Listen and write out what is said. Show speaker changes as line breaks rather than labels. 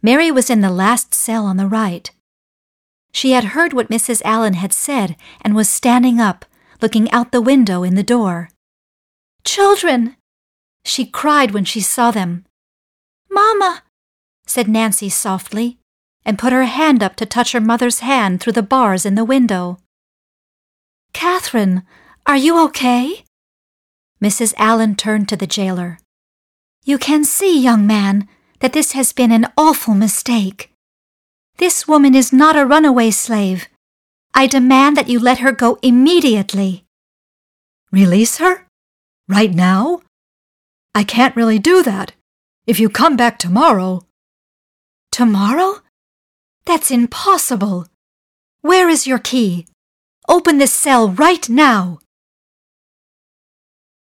Mary was in the last cell on the right. She had heard what Mrs. Allen had said and was standing up, looking out the window in the door. "Children!" she cried when she saw them. "Mama!" said Nancy softly, and put her hand up to touch her mother's hand through the bars in the window. "Catherine, are you okay?" Mrs. Allen turned to the jailer. "You can see, young man, that this has been an awful mistake. This woman is not a runaway slave. I demand that you let her go immediately."
"Release her? Right now? I can't really do that. If you come back tomorrow—"
"Tomorrow? That's impossible. Where is your key? Open this cell right now."